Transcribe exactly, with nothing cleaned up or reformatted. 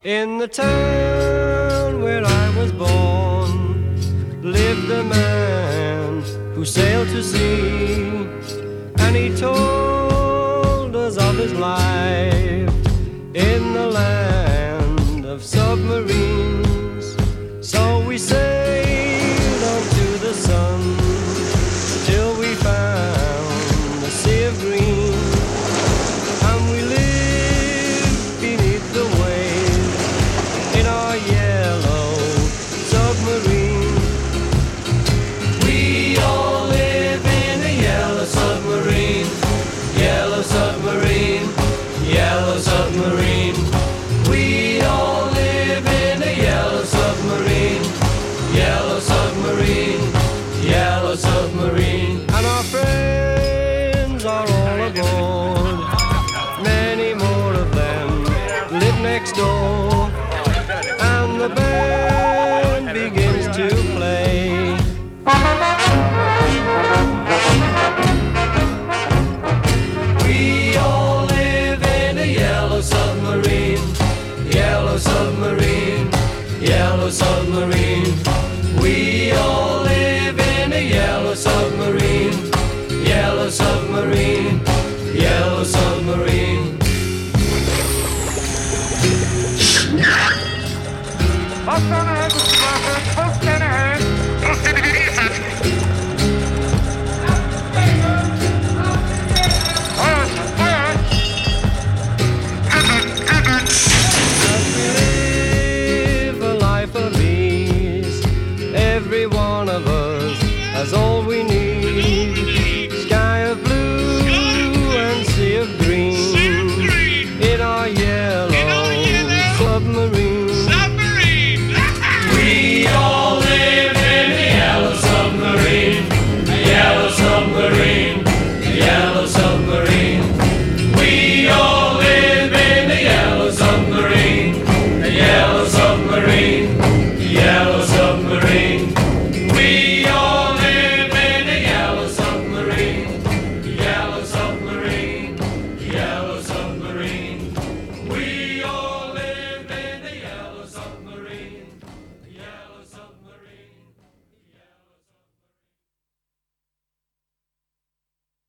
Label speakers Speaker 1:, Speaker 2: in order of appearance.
Speaker 1: In the town where I was born lived a man who sailed to sea, and he told us of his life in the land of submarines. So we sailed on to the sun till we found the sea of green, and we lived beneath the waves in our yellow submarine. We all live in a yellow submarine, yellow submarine, yellow submarine. We all live in a yellow submarine, yellow submarine, yellow submarine. And our friends are all aboard, many more of them live next door, and the band begins to play. We all live in a yellow submarine, yellow submarine, yellow submarine. We all live in a yellow submarine, yellow submarine, yellow submarine.
Speaker 2: What's on